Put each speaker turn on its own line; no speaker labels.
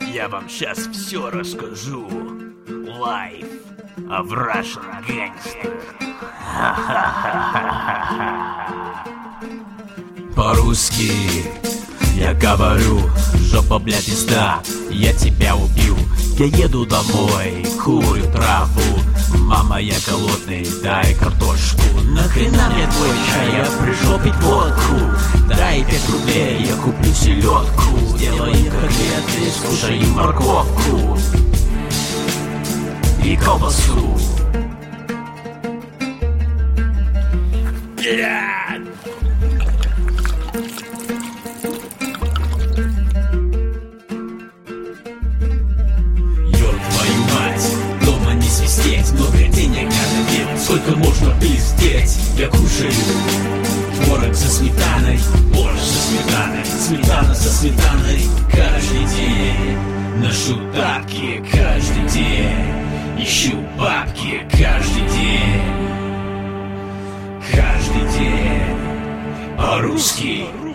Я вам сейчас все расскажу. Life of Russian Gangster. По-русски я говорю, жопа, блядь, пизда, я тебя убью. Я еду домой, курю траву. Мама, я голодный, дай картошку. Нахрена мне твой чай, я пришел пить водку. Дай 5 рублей, я куплю селедку. Сделаем котлеты, скушаем морковку и колбасу.
Много денег надо делать, сколько можно пиздеть. Я кушаю творог со сметаной, борщ со сметаной, сметана со сметаной. Каждый день ношу тапки, каждый день ищу бабки, каждый день по-русски.